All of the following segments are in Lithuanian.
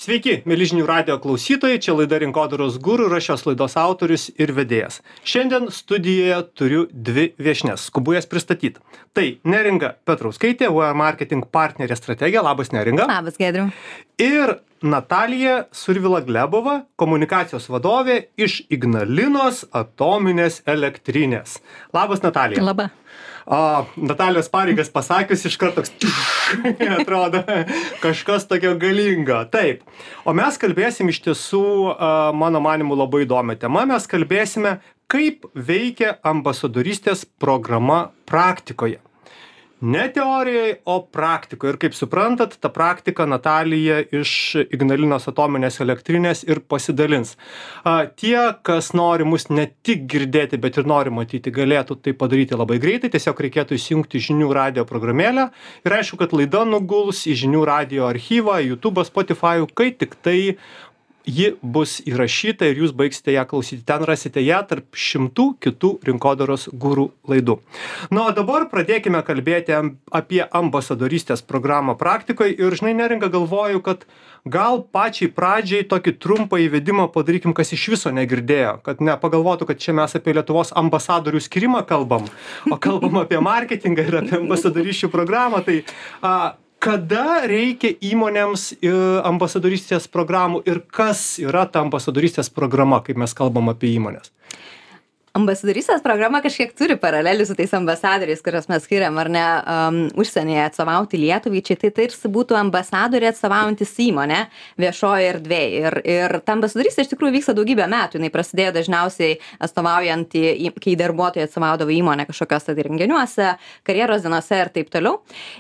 Sveiki, mėly žinių radijo klausytojai, čia laida Rinkodaros guru ir aš šios laidos autorius ir vedėjas. Šiandien studijoje turiu dvi viešnias, skubu jas pristatyti. Tai Neringa Petrauskaitė, UR Marketing partnerė strategija, labas Neringa. Labas, Giedriau. Ir Natalija Survila-Glebova, komunikacijos vadovė iš Ignalinos atominės elektrinės. Labas, Natalija. Laba. Natalijos pareigas pasakius iš karto atrodo kažkas tokio galingo. Taip. O mes kalbėsim iš tiesų, mano manimu, labai įdomią temą. Mes kalbėsime, kaip veikia ambasadorystės programa praktikoje. Ne teorijai, o praktikoje. Ir kaip suprantat, tą praktiką Natalija iš Ignalinos atominės elektrinės ir pasidalins. Tie, kas nori mus ne tik girdėti, bet ir nori matyti, galėtų tai padaryti labai greitai. Tiesiog reikėtų įsijungti žinių radijo programėlę. Ir aišku, kad laida nuguls į žinių radijo archyvą, YouTube, Spotify, kai tik tai ji bus įrašyta ir jūs baigsite ją klausyti. Ten rasite ją tarp 100 kitų Rinkodaros guru laidų. Na, o dabar pradėkime kalbėti apie ambasadorystės programą praktikoje. Ir, žinai, Neringa, galvoju, kad gal pačiai pradžiai tokį trumpą įvedimą padarykim, kas iš viso negirdėjo. Kad nepagalvotų, kad čia mes apie Lietuvos ambasadorių skirimą kalbam, o kalbam apie marketingą ir apie ambasadorysčių programą. Tai kada reikia įmonėms ambasadorystės programų ir kas yra ta ambasadorystės programa, kaip mes kalbam apie įmonės? Ambasadorystės programa kažkiek turi paralelių su tais ambasadoriais, kuriuos mes skiriam, ar ne, užsienyje atstovauti Lietuvai. Čia tai tarsi būtų ambasadorė atstovaujantis įmonę viešoje erdvėje. Ir ta ambasadorystė iš tikrųjų vyksta daugybę metų. Jinai prasidėjo dažniausiai atstovaujant, kai darbuotojai atstovaudavo įmonę kažkokiuose renginiuose, karjeros dienose ir taip toliau.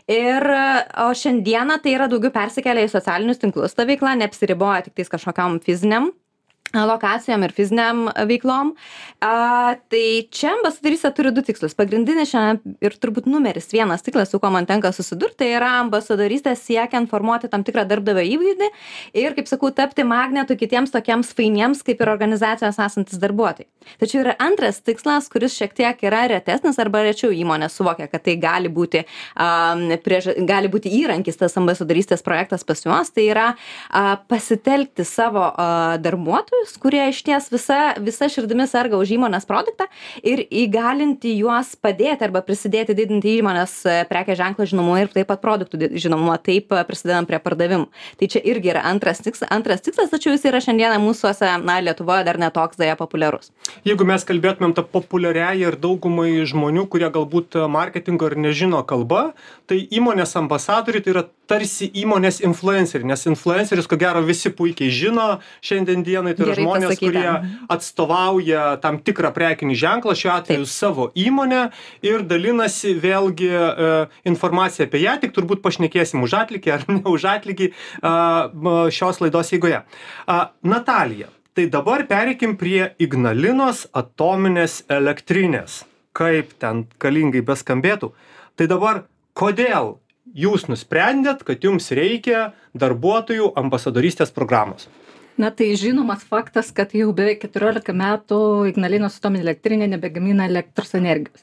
O šiandieną tai yra daugiau persikėlę į socialinius tinklus. Ta veikla neapsiriboja tik tais kažkokiam fiziniam lokacijom ir fiziniam veiklom. Tai čia ambasadorystė turi du tikslus. Pagrindinis šiandien ir turbūt numeris vienas tikslas, su kuo man tenka susidurti, tai yra ambasadorystė siekiant formuoti tam tikrą darbdavio įvaizdį ir, kaip sakau, tapti magnetu kitiems tokiems fainiems, kaip ir organizacijos esantis darbuotojai. Tačiau yra antras tikslas, kuris šiek tiek yra retesnis arba rečiau įmonės suvokia, kad tai gali būti įrankis tas ambasadorystės projektas pas juos, tai yra pasitelkti savo darbuotojus, kurie išties visa širdimi serga už įmonės produktą ir įgalinti juos padėti arba prisidėti didinti įmonės prekės ženklo žinomumą ir taip pat produktų žinomumą, taip prisidedant prie pardavimų. Tai čia irgi yra antras tikslas, tačiau jis yra šiandieną mūsuose, Lietuvoje dar netoks dėja populiarus. Jeigu mes kalbėtumėm tą populiariąją ir daugumai žmonių, kurie galbūt marketingo ir nežino kalba, tai įmonės ambasadoriai tai yra tarsi įmonės influenceriai, nes influencerius, ko gero, visi puikiai žino šiandien dienai, tai yra žmonės, kurie atstovauja tam tikrą prekinį ženklą, šiuo atveju savo įmonę ir dalinasi vėlgi informaciją apie ją, tik turbūt pašnekėsim už atlygį ar ne už atlygį šios laidos eigoje. Natalija, tai dabar pereikim prie Ignalinos atominės elektrinės. Kaip ten galingai beskambėtų. Tai dabar, kodėl jūs nusprendėt, kad jums reikia darbuotojų ambasadorystės programos? Na, tai žinomas faktas, kad jau beveik 14 metų Ignalinos atominė elektrinė nebegamina elektros energijos.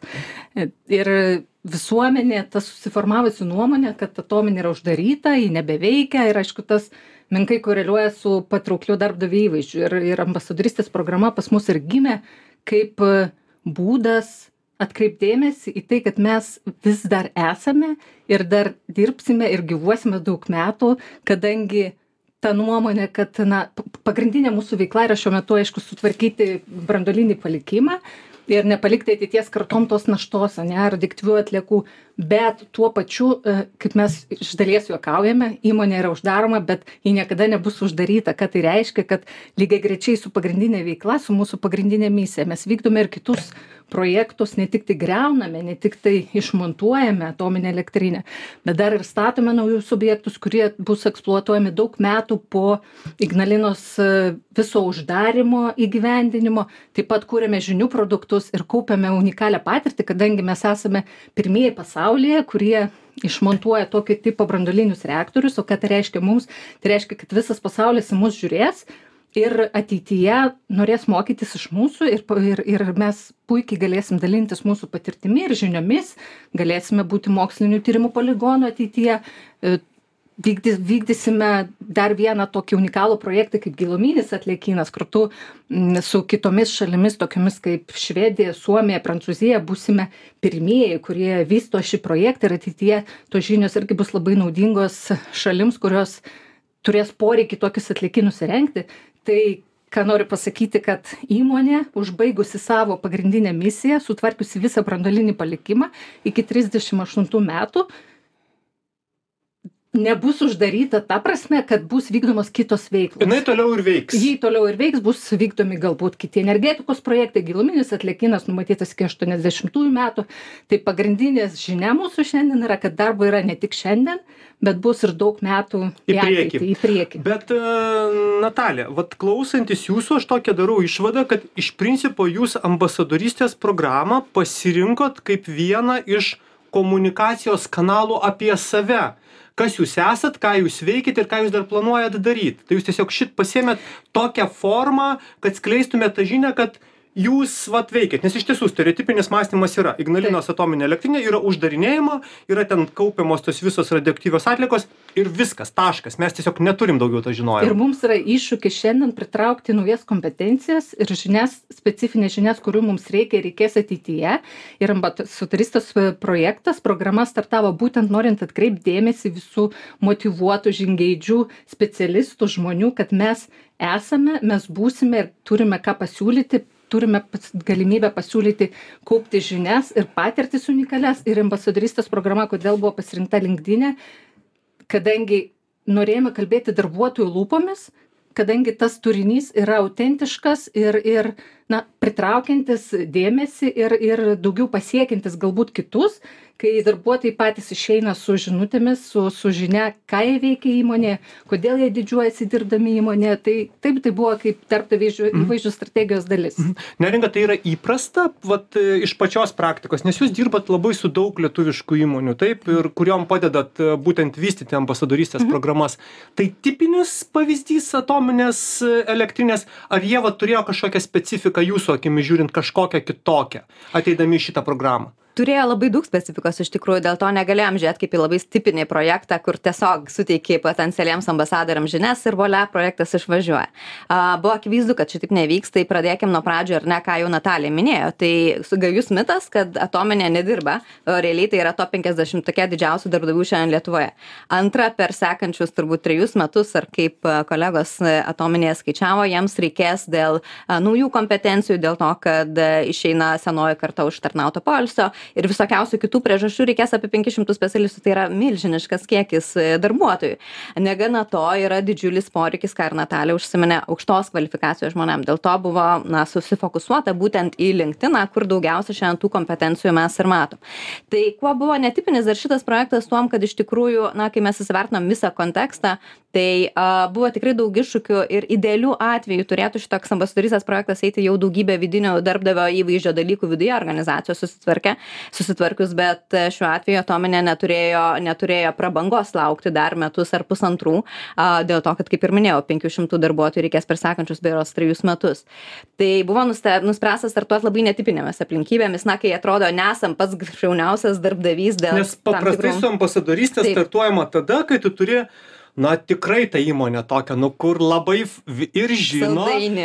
Ir visuomenė, tas susiformavusi nuomonė, kad atominė yra uždaryta, ji nebeveikia ir aišku, tas menkai koreliuoja su patraukliu darbdavio įvaizdžiu. Ir ambasadorystės programa pas mus ir gimė kaip būdas atkreipdėmėsi į tai, kad mes vis dar esame ir dar dirbsime ir gyvuosime daug metų, kadangi ta nuomonė, kad pagrindinė mūsų veikla yra šiuo metu, aišku, sutvarkyti branduolinį palikimą ir nepalikti ateities kartom tos naštos, radioaktyvių atliekų, bet tuo pačiu, kaip mes iš dalies juokaujame, įmonė yra uždaroma, bet ji niekada nebus uždaryta. Ką tai reiškia, kad lygiagrečiai su pagrindinė veikla, su mūsų pagrindinė misija, mes vykdome ir kitus projektus, ne tik tai greuname, ne tik tai išmontuojame atominę elektrinę, bet dar ir statome naujus objektus, kurie bus eksploatuojami daug metų po Ignalinos viso uždarimo įgyvendinimo. Taip pat kūrėme žinių produktus ir kaupiame unikalią patirtį, kadangi mes esame pirmieji pasaulyje, kurie išmontuoja tokio tipo branduolinius reaktorius. O ką tai reiškia mums? Tai reiškia, kad visas pasaulis į mus žiūrės ir ateityje norės mokytis iš mūsų ir mes puikiai galėsim dalintis mūsų patirtimi ir žiniomis, galėsime būti mokslinių tyrimų poligonų ateityje. vykdysime dar vieną tokį unikalų projektą kaip giluminis atliekynas, kartu su kitomis šalimis, tokiamis kaip Švedija, Suomija, Prancūzija, būsime pirmieji, kurie vysto šį projektą ir ateityje tos žinios irgi bus labai naudingos šalims, kurios turės poreikį tokius atliekynus įrengti. Tai ką noriu pasakyti, kad įmonė, užbaigusi savo pagrindinę misiją, sutvarkiusi visą branduolinį palikimą iki 38 metų, nebus uždaryta ta prasme, kad bus vykdomos kitos veiklos. Jinai toliau ir veiks. Jį toliau ir veiks, bus vykdomi galbūt kiti energetikos projektai, giluminis atliekynas numatytas iki 80 metų. Tai pagrindinės žinia mūsų šiandien yra, kad darbo yra ne tik šiandien, bet bus ir daug metų į priekį. Bet, Natalija, vat klausantis jūsų, aš tokią darau išvadą, kad iš principo jūs ambasadorystės programą pasirinkot kaip vieną iš komunikacijos kanalų apie save. Kas jūs esat, ką jūs veikit ir ką jūs dar planuojat daryti. Tai jūs tiesiog pasiėmėt tokią formą, kad skleistumėt tą žinią, kad jūs veikit. Nes iš tiesų stereotipinis mąstymas yra. Ignalinos atominė elektrinė yra uždarinėjama, yra ten kaupiamos tos visos radioaktyvios atliekos ir viskas, taškas. Mes tiesiog neturim daugiau to žinojimo. Ir mums yra iššūkis šiandien pritraukti naujas kompetencijas ir žinias, specifinės žinias, kurių mums reikės ateityje. Ir ambasadorystės projektas, programa startavo būtent norint atkreipti dėmesį visų motyvuotų, žingeidžių specialistų, žmonių, kad mes būsime ir turime ką pasiūlyti, turime galimybę pasiūlyti, kaupti žinias ir patirtis unikalias. Ir ambasadorystės programa, kodėl buvo pasirinkta LinkedIn, kadangi norėjome kalbėti darbuotojų lūpomis, kadangi tas turinys yra autentiškas ir pritraukiantis dėmesį ir daugiau pasiekiantis galbūt kitus, kai darbuotojai patys išeina su žinutėmis, su žinia, ką jie veikia įmonėje, kodėl jie didžiuojasi dirbdami įmonėje. Tai buvo kaip darbdavio įvaizdžio strategijos dalis. Neringa, tai yra įprasta iš pačios praktikos, nes jūs dirbat labai su daug lietuviškų įmonių, taip, ir kuriom padedat būtent vystyti ambasadorystės programas. Tai tipinis pavyzdys atominės elektrinės, ar jie turėjo kažkokią specifiką jūsų akimi žiūrint, kažkokią kitokią, ateidami į šitą programą? Turėjo labai daug specifikos iš tikrųjų, dėl to negalėjom žiūrėti kaip į labai tipinį projektą, kur tiesiog suteikė potencialiems ambasadoriams žinias ir volia, projektas išvažiuoja. Buvo akivaizdu, kad šitaip nevyks, tai pradėkim nuo pradžio, ar ne, ką jau Natalija minėjo. Tai gajus mitas, kad atominė nedirba, realiai tai yra top 50 tokia didžiausių darbdavių šiandien Lietuvoje. Antra, per sekančius turbūt 3 metus, ar kaip kolegos atominėje skaičiavo, jiems reikės dėl naujų kompetencijų, dėl to, kad išeina senoji karta užtarnauto poilsio ir visokiausių kitų priežasčių reikės apie 500 specialistų, tai yra milžiniškas kiekis darbuotojų. Negana to yra didžiulis poreikis, ką ir Natalija užsiminė, aukštos kvalifikacijos žmonėms. Dėl to buvo susifokusuota būtent į LinkedIn, kur daugiausia šiandien tų kompetencijų mes ir matom. Tai kuo buvo netipinis dar šitas projektas tuom, kad iš tikrųjų, kai mes įsivertinom visą kontekstą, tai buvo tikrai daug iššūkių ir idealių atvejų turėtų šitoks ambasadorystės projektas eiti jau daugybę vidinio darbdavio įvaizdžio dalykų viduje organizacijos susitvarkius, bet šiuo atveju atominė neturėjo prabangos laukti dar metus ar pusantrų, dėl to, kad, kaip ir minėjau, 500 darbuotojų reikės per sekančius berods 3 metus. Tai buvo nuspręsta startuoti labai netipinėmis aplinkybėmis, kai atrodo nesam pats šauniausias darbdavys dėl... Nes paprastai su ambasadorystė startuojama tada, kai tu turi tikrai ta įmonė tokia, kur labai ir žino,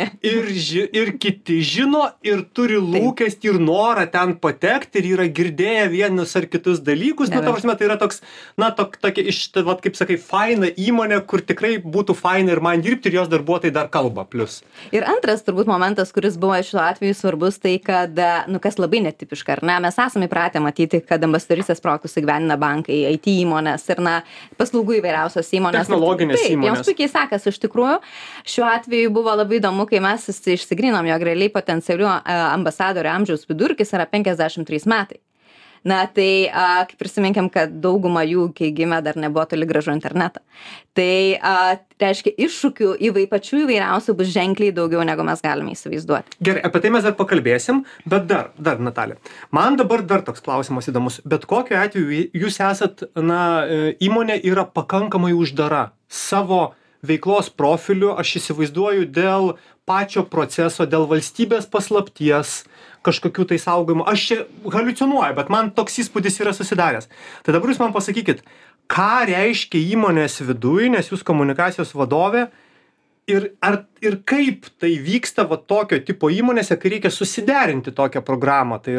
ir kiti žino, ir turi lūkestį ir norą ten patekti, ir yra girdėję vienus ar kitus dalykus. Ta prasme, tai yra toks, tokia, kaip sakai, faina įmonė, kur tikrai būtų faina ir man dirbti, ir jos darbuotojai dar kalba plius. Ir antras turbūt momentas, kuris buvo šiuo atveju svarbus, tai kad, kas labai netipiška, ar ne, mes esame įpratę matyti, kad ambasadorystės projektus įgyvendina bankai, IT įmonės ir, paslaugų įvairiausios įmonės. Technologinės įmonės. Jiems puikiai sekasi iš tikrųjų. Šiuo atveju buvo labai įdomu, kai mes išsigrynom, jog realiai potencialių ambasadorių amžiaus vidurkis yra 53 metai. Tai kaip prisiminkim, kad dauguma jų, kai gimė, dar nebuvo toli gražu internetą. Tai reiškia, iššūkių pačių įvairiausių bus ženkliai daugiau, negu mes galime įsivaizduoti. Gerai, apie tai mes dar pakalbėsim, bet dar, Natalija, man dabar dar toks klausimas įdomus. Bet kokiu atveju jūs esat, įmonė yra pakankamai uždara savo veiklos profiliu, aš įsivaizduoju, dėl pačio proceso, dėl valstybės paslapties, kažkokių tai saugojimų. Aš čia haliucinuoju, bet man toks įspūdis yra susidaręs. Tai dabar jūs man pasakykit, ką reiškia įmonės viduj, nes jūs komunikacijos vadovė, ir kaip tai vyksta va tokio tipo įmonėse, kai reikia susiderinti tokią programą. Tai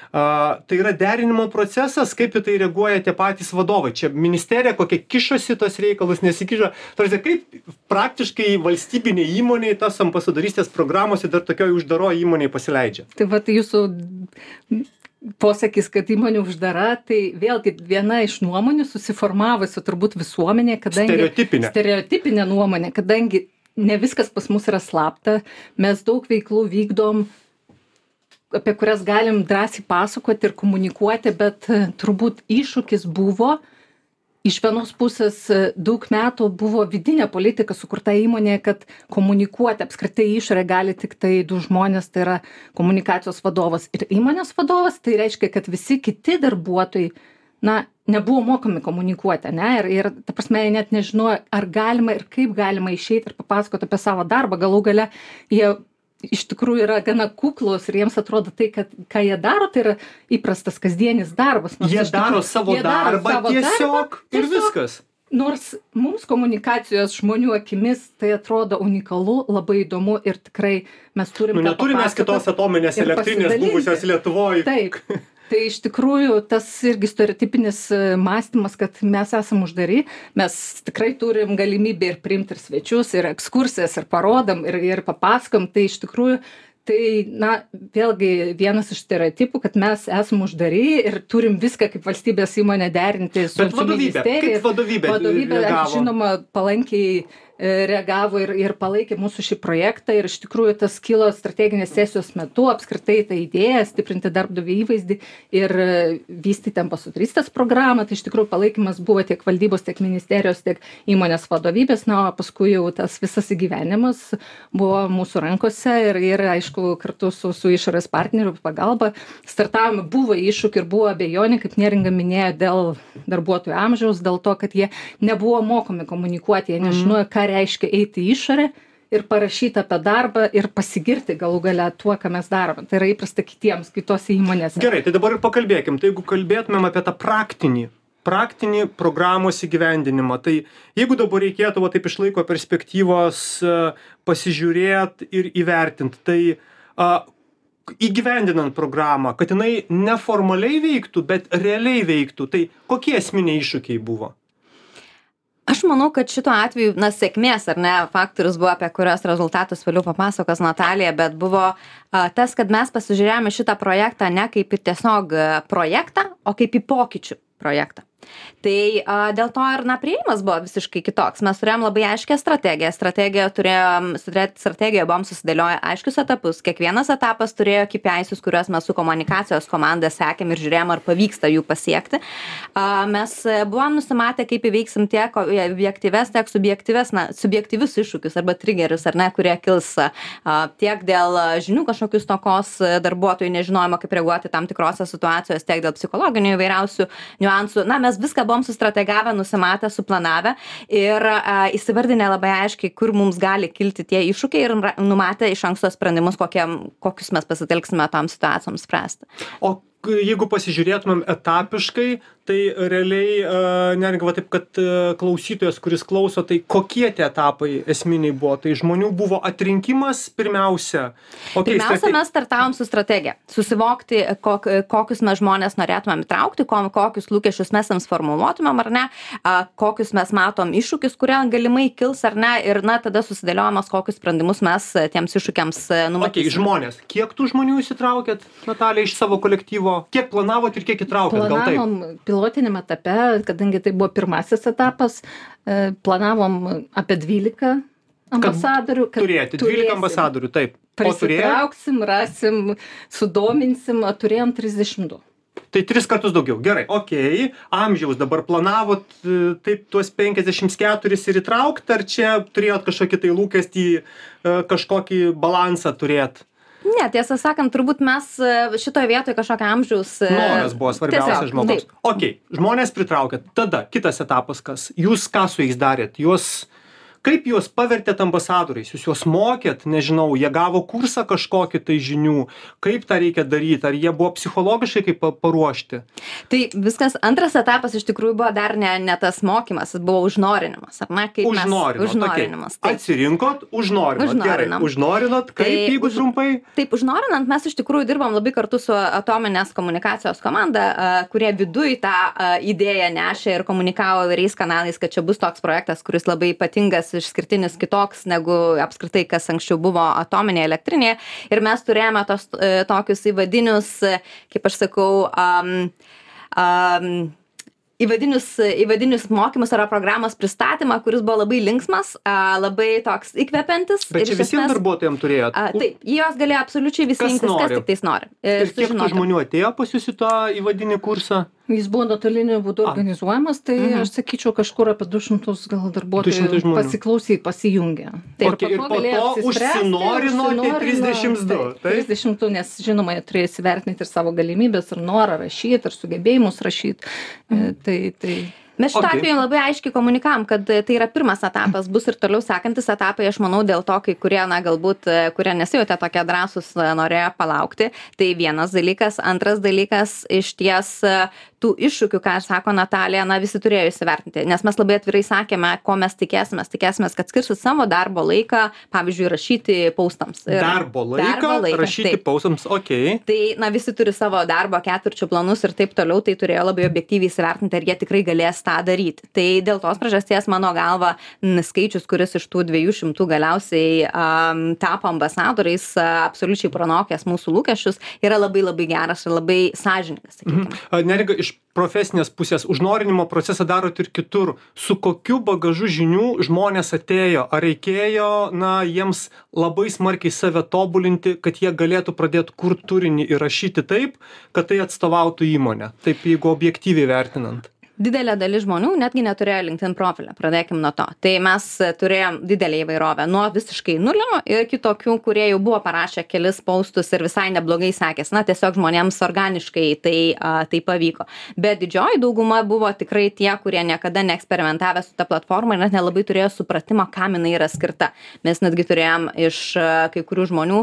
yra derinimo procesas, kaip į tai reaguoja tie patys vadovai. Čia ministerija kokie kišosi tos reikalus, nesikišo. Tarsi, kaip praktiškai valstybinė įmonė tas ambasadorystės programos ir dar tokioj uždaroje įmonėje pasileidžia. Tai va, tai jūsų posakis, kad įmonė uždara, tai vėlgi viena iš nuomonių susiformavusi turbūt visuomenė, kadangi stereotipinė nuomonė, kadangi ne viskas pas mus yra slapta, mes daug veiklų vykdom, apie kurias galim drąsiai pasakoti ir komunikuoti, bet turbūt iššūkis buvo, iš vienos pusės daug metų buvo vidinė politika sukurta įmonėje, kad komunikuoti apskritai išorę gali tik tai du žmonės, tai yra komunikacijos vadovas ir įmonės vadovas, tai reiškia, kad visi kiti darbuotojai nebuvo mokomi komunikuoti, ne? Ir ta prasme, jie net nežinojo, ar galima ir kaip galima išeiti ir papasakoti apie savo darbą. Galų gale jie iš tikrųjų yra gana kuklus ir jiems atrodo tai, kad ką jie daro, tai yra įprastas kasdienis darbas. Jie daro savo darbą tiesiog ir viskas. Nors mums komunikacijos žmonių akimis tai atrodo unikalu, labai įdomu ir tikrai mes turim... Neturime kitos atominės elektrinės buvusios Lietuvoje. Taip. Tai iš tikrųjų tas irgi stereotipinis mąstymas, kad mes esam uždari, mes tikrai turim galimybę ir priimti ir svečius, ir ekskursijas, ir parodam, ir papasakom, tai iš tikrųjų, tai, vėlgi vienas iš stereotipų, kad mes esam uždari ir turim viską kaip valstybės įmonė derinti su ministerija. Kaip vadovybė reagavo? Žinoma, palankiai reagavo ir palaikė mūsų šį projektą ir iš tikrųjų tas kilo strateginės sesijos metu, apskritai ta idėja stiprinti darbdavio įvaizdį ir vystyti ambasadorystės programą, tai iš tikrųjų palaikymas buvo tiek valdybos, tiek ministerijos, tiek įmonės vadovybės, o paskui jau tas visas įgyvenimas buvo mūsų rankose ir aišku, kartu su išorės partnerių pagalba startavome, buvo iššūkių ir buvo abejonių, kaip Neringa minėjo, dėl darbuotojų amžiaus, dėl to, kad jie nebuvo mokomi komunikuoti, jie nežinojo, ką reiškia eiti į išorę ir parašyti apie darbą ir pasigirti galų gale tuo, ką mes darome. Tai yra įprasta kitose įmonėse. Gerai, tai dabar ir pakalbėkim. Tai jeigu kalbėtumėm apie tą praktinį programos įgyvendinimą, tai jeigu dabar reikėtų taip iš laiko perspektyvos pasižiūrėti ir įvertinti, tai įgyvendinant programą, kad jinai neformaliai veiktų, bet realiai veiktų, tai kokie esminiai iššūkiai buvo? Aš manau, kad šituo atveju, sėkmės ar ne faktorius buvo, apie kurios rezultatus vėliau papasakos Natalija, bet buvo tas, kad mes pasižiūrėjome šitą projektą ne kaip į tiesiog projektą, o kaip į pokyčių projektą. Tai dėl to ir priėjimas buvo visiškai kitoks. Mes turėjom labai aiškę strategiją. Strategijoje buvom susidėlioję aiškius etapus. Kiekvienas etapas turėjo KPIs, kuriuos mes su komunikacijos komanda sekėm ir žiūrėjom, ar pavyksta jų pasiekti. Mes buvom nusimatę, kaip įveiksim tiek objektyves, tiek subjektyvius iššūkius arba triggerius, ar ne, kurie kils tiek dėl žinių kažkokius stokos darbuotojų nežinojimo, kaip reaguoti tam tikrose situacijose, tiek dėl psichologinių įvairiausių niuansų. Mes viską buvom sustrategavę, nusimatę, suplanavę ir įsivardinę labai aiškiai, kur mums gali kilti tie iššūkiai ir numatę iš anksto sprendimus, kokius mes pasitelksime tom situacijoms spręsti. O jeigu pasižiūrėtumėm etapiškai, tai realiai, Neringa, taip, kad klausytojas, kuris klauso, tai kokie tie etapai esminiai buvo? Tai žmonių buvo atrinkimas pirmiausia? Pirmiausia, mes startavom su strategija. Susivokti, kokius mes žmonės norėtumėm įtraukti, kokius lūkesčius mes jiems formuluotumėm, ar ne, kokius mes matom iššūkius, kurie galimai kils, ar ne, ir tada susidėliojamas, kokius sprendimus mes tiems iššūkiams numatysime. Žmonės. Kiek tų žmonių įsitraukėt, Natalija, iš savo kolektyvo? Kiek planavot ir kiek įtraukėt? Planavom pilotiniam etape, kadangi tai buvo pirmasis etapas, planavom apie 12 ambasadorių. Turėti 12 ambasadorių, taip. Prisitrauksim, rasim, sudominsim, turėjom 32. Tai 3 kartus daugiau. Gerai, okei. Amžiaus dabar planavot taip tuos 54 ir įtraukt, ar čia turėjot kažkokį tai lūkestį, kažkokį balansą turėt? Ne, tiesą sakant, turbūt mes šitoje vietoje kažkokią amžiaus... Noras buvo svarbiausias žmogaus. Okei, žmonės pritraukėt. Tada kitas etapas kas? Jūs ką su jais darėt? Juos Kaip juos pavertėt ambasadoriais? Jūs juos mokėt, nežinau, jie gavo kursą kažkokį tai žinių, kaip tą reikia daryti, ar jie buvo psichologiškai kaip paruošti? Tai viskas, antras etapas iš tikrųjų buvo dar ne tas mokymas, buvo užnorinimas, ar ne? Užnorinimas. Atsirinkot, užnorinot, kaip, jeigu trumpai? Taip, užnorinant, mes iš tikrųjų dirbam labai kartu su atominės komunikacijos komanda, kurie viduj tą idėją nešė ir komunikavo įvairiais kanalais, kad čia bus toks projektas, kuris labai ypatingas, išskirtinis, kitoks negu apskritai, kas anksčiau buvo atominėje elektrinėje. Ir mes turėjome tokius įvadinius, kaip aš sakau, įvadinius mokymus ar programos pristatymą, kuris buvo labai linksmas, labai toks įkvepiantis. Bet čia visiems darbuotojams turėjot? Taip, jos galėjo absoliučiai visi rinktis, kas tik tais nori. Ir kiek tų žmonių atėjo pas jūs į tą įvadinį kursą? Jis buvo nuotoliniu būdu organizuojamas, tai aš sakyčiau kažkur apie 200 gal darbuotojų pasiklausyti, pasijungė. Ir po to užsinorinote 32. 32, nes žinoma, jie turėjo įsivertinti ir savo galimybės, ir norą rašyti, ir sugebėjimus rašyti. Mes šitą atveju labai aiškiai komunikavom, kad tai yra pirmas etapas, bus ir toliau sekantis etapai, aš manau, dėl to, kai kurie, galbūt, kurie nesijautė tokie drąsūs, norėjo palaukti. Tai vienas dalykas. Antras dalykas, iš ties tų iššūkių, ką sako Natalija, visi turėjo įsivertinti. Nes mes labai atvirai sakėme, ko mes tikėsimės. Tikėsimės, kad skirsit savo darbo laiką, pavyzdžiui, rašyti paustams. Darbo laiką rašyti paustams, okei. Tai, visi turi savo darbo ketvirčio planus ir taip toliau, tai turėjo labai objektyviai įsivertinti, ar jie tikrai galės tą daryti. Tai dėl tos priežasties, mano galva, skaičius, kuris iš tų 200 galiausiai tapo ambasadoriais, absoliučiai pranokęs mūsų lūkesčius, yra labai labai geras ir labai sąžiningas, sakykime. Neringa, iš profesinės pusės užnorinimo procesą darot ir kitur. Su kokiu bagažu žinių žmonės atėjo? Ar reikėjo, jiems labai smarkiai save tobulinti, kad jie galėtų pradėti kurti turinį ir rašyti taip, kad tai atstovautų įmonę? Taip, jeigu objektyviai vertinant. Didelė dalis žmonių netgi neturėjo LinkedIn profilio, pradėkim nuo to. Tai mes turėjom didelę įvairovę nuo visiškai nulio ir kitokių, kurie jau buvo parašę kelis postus ir visai neblogai sekės. Tiesiog žmonėms organiškai tai pavyko. Bet didžioji dauguma buvo tikrai tie, kurie niekada neeksperimentavę su ta platforma ir net nelabai turėjo supratimą, kam jinai yra skirta. Mes netgi turėjom iš kai kurių žmonių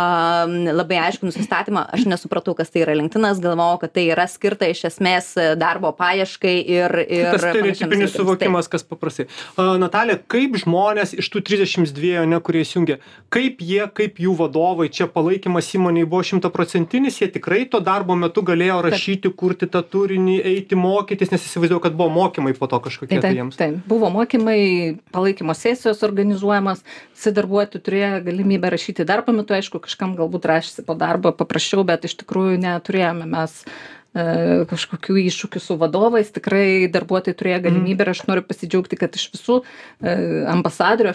labai aišku nusistatymą. Aš nesupratau, kas tai yra LinkedInas, galvojau, kad tai yra skirta iš esmės darbo paieškai. Tas stereotipinis suvokimas, kas paprastai. Natalija, kaip žmonės iš tų 32, kurie įsijungė, kaip jų vadovai, čia palaikymas įmonėje buvo 100%, jie tikrai to darbo metu galėjo rašyti, kurti tą turinį, eiti mokytis, nes įsivaizduoju, kad buvo mokymai po to kažkokie tai jiems. Taip, buvo mokymai, palaikymo sesijos organizuojamas, visi darbuotojai turėjo galimybę rašyti darbo metu, aišku, kažkam galbūt rašysi po darbo paprasčiau, bet iš tikrųjų neturėjome mes kažkokių iššūkių su vadovais, tikrai darbuotojai turėjo galimybę ir aš noriu pasidžiaugti, kad iš visų ambasadorių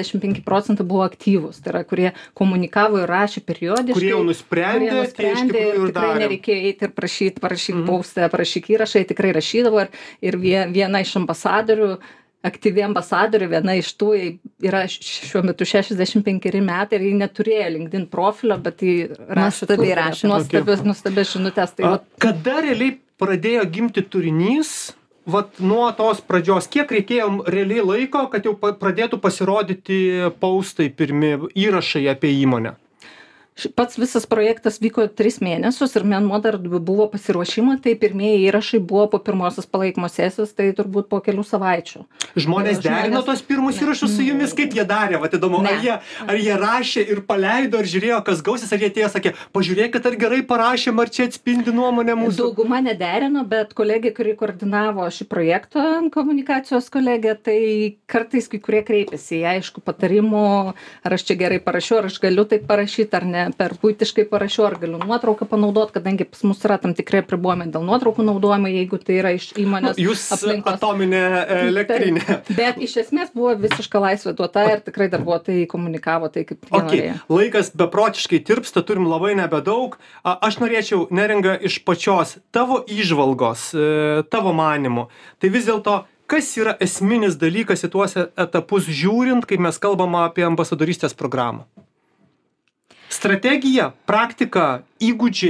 85% buvo aktyvūs, tai yra, kurie komunikavo ir rašė periodiškai. Kurie jau nusprendė tikrai nereikėjo eiti ir parašyti paustą, parašyk įrašai, tikrai rašydavo ir viena iš ambasadorių, aktyvi ambasadorė, viena iš tų yra šiuo metu 65 metai ir ji neturėjo LinkedIn profilio, bet ji rašė nuostabias žinutės. Kada realiai pradėjo gimti turinys, nuo tos pradžios, kiek reikėjo realiai laiko, kad jau pradėtų pasirodyti paustai, pirmi įrašai apie įmonę? Pats visas projektas vyko 3 mėnesius ir mėnuo dar buvo pasiruošimo, tai pirmieji įrašai buvo po pirmosios palaikymo sesijos, tai turbūt po kelių savaičių. Žmonės derino tos pirmus įrašus su jumis, kaip jie darė, įdomu, ar jie rašė ir paleido, ar žiūrėjo, kas gausis, ar jie atėjo, sakė, pažiūrėkit, ar gerai parašėm, ar čia atspindi nuomonę mūsų. Dauguma nederino, bet kolegė, kuri koordinavo šį projektą, komunikacijos kolegė, tai kartais kai kurie kreipėsi, aišku, patarimų, ar aš čia gerai parašiau, ar aš galiu taip parašyti, ar ne. Per buitiškai parašiau, ar galiu nuotrauką panaudoti, kadangi pas mus yra tam tikrai apribojimai dėl nuotraukų naudojimo, jeigu tai yra iš įmonės aplinkos. Jūs atominė elektrinė. Bet iš esmės buvo visiška laisvė duota ir tikrai darbuotojai komunikavo tai, kaip jie norėjo. Laikas beprotiškai tirpsta, turim labai nebedaug. Aš norėčiau, Neringa, iš pačios tavo įžvalgos, tavo manymu, tai vis dėlto kas yra esminis dalykas į tuos etapus žiūrint, kai mes kalbam apie ambasadorystės programą? Strategija, praktika, įgūdžiai,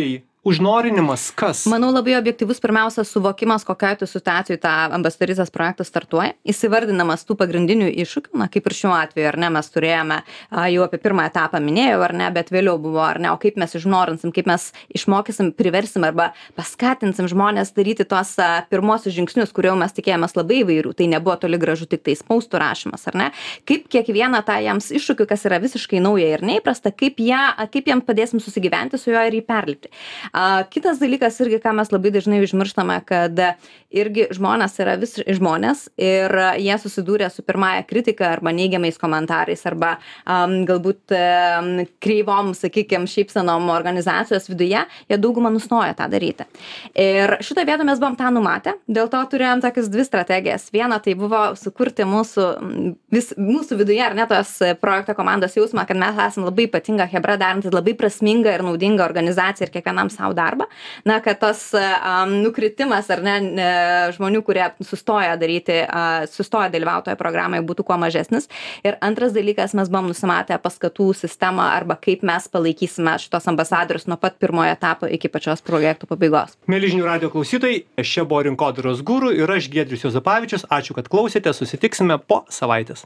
užnorinimas, kas? Manau, labai objektyvus pirmiausia suvokimas, kokioje tu situacijoje tą ambasadorystės projektas startuoja, įsivardinamas tų pagrindinių iššūkių, na kaip ir šiuo atveju, ar ne, mes turėjome jau apie pirmą etapą minėjau, ar ne, bet vėliau buvo, ar ne, o kaip mes išnorinsim, kaip mes išmokysim, priversim arba paskatinsim žmonės daryti tuos pirmosius žingsnius, kuriuo mes tikėjomės labai įvairių, tai nebuvo toli gražu tik tai spaustų rašymas, ar ne, kaip kiekvieną tą jiems iššūkių, kas yra visiškai nauja ir neįprasta, kaip jiem padėsim susigyventi su juo ir jį perlipti. Kitas dalykas irgi, ką mes labai dažnai užmirštame, kad irgi žmonės yra žmonės ir jie susidūrė su pirmąja kritika arba neigiamais komentarais arba galbūt kreivom, sakykime, šypsenom organizacijos viduje, jie daugumą nustojo tą daryti. Ir šitoje vietoje mes buvom tą numatę, dėl to turėjom tokias dvi strategijas. Viena tai buvo sukurti mūsų viduje, ar ne, tos projekto komandos jausmą, kad mes esame labai ypatinga chebra, darantis labai prasminga ir naudinga organizacija ir kiekvienam savo darbą. Na, kad tas nukritimas, ar ne, žmonių, kurie sustoja dalyvauti toje programoje, būtų kuo mažesnis. Ir antras dalykas, mes buvom nusimatę paskatų sistemą arba kaip mes palaikysime šitos ambasadorius nuo pat pirmojo etapo iki pačios projektų pabaigos. Mieli žinių radijo klausytojai, čia buvo Rinkodaros guru ir aš Giedrius Juozapavičius. Ačiū, kad klausėte, susitiksime po savaitės.